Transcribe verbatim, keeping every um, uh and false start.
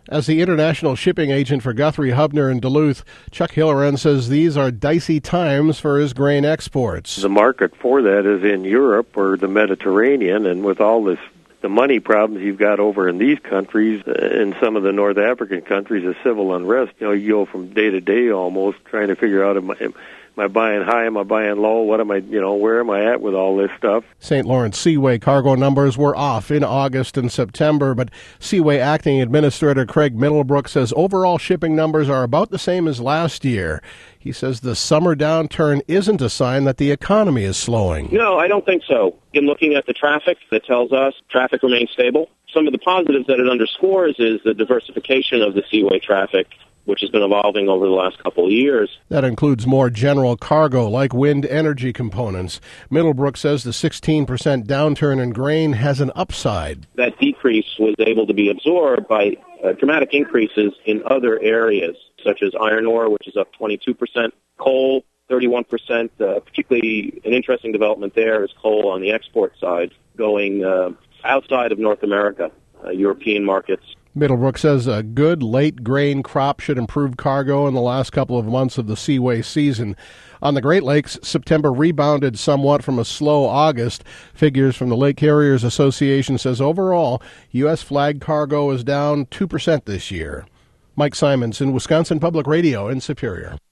As the international shipping agent for Guthrie Hubner in Duluth, Chuck Hilloran says these are dicey times for his grain exports. The market for that is in Europe or the Mediterranean, and with all this, the money problems you've got over in these countries, uh, in some of the North African countries, the civil unrest, you know, you go from day to day almost trying to figure out, am I, am I buying high, am I buying low, what am I, you know, where am I at with all this stuff? Saint Lawrence Seaway cargo numbers were off in August and September, but Seaway Acting Administrator Craig Middlebrook says overall shipping numbers are about the same as last year. He says the summer downturn isn't a sign that the economy is slowing. No, I don't think so. In looking at the traffic, that tells us traffic remains stable. Some of the positives that it underscores is the diversification of the Seaway traffic, which has been evolving over the last couple of years. That includes more general cargo like wind energy components. Middlebrook says the sixteen percent downturn in grain has an upside. That decrease was able to be absorbed by uh, dramatic increases in other areas, such as iron ore, which is up twenty-two percent, coal, thirty-one percent. Uh, particularly an interesting development there is coal on the export side, going uh, outside of North America, uh, European markets. Middlebrook says a good late grain crop should improve cargo in the last couple of months of the Seaway season. On the Great Lakes, September rebounded somewhat from a slow August. Figures from the Lake Carriers Association says overall, U S flag cargo is down two percent this year. Mike Simons in Wisconsin Public Radio in Superior.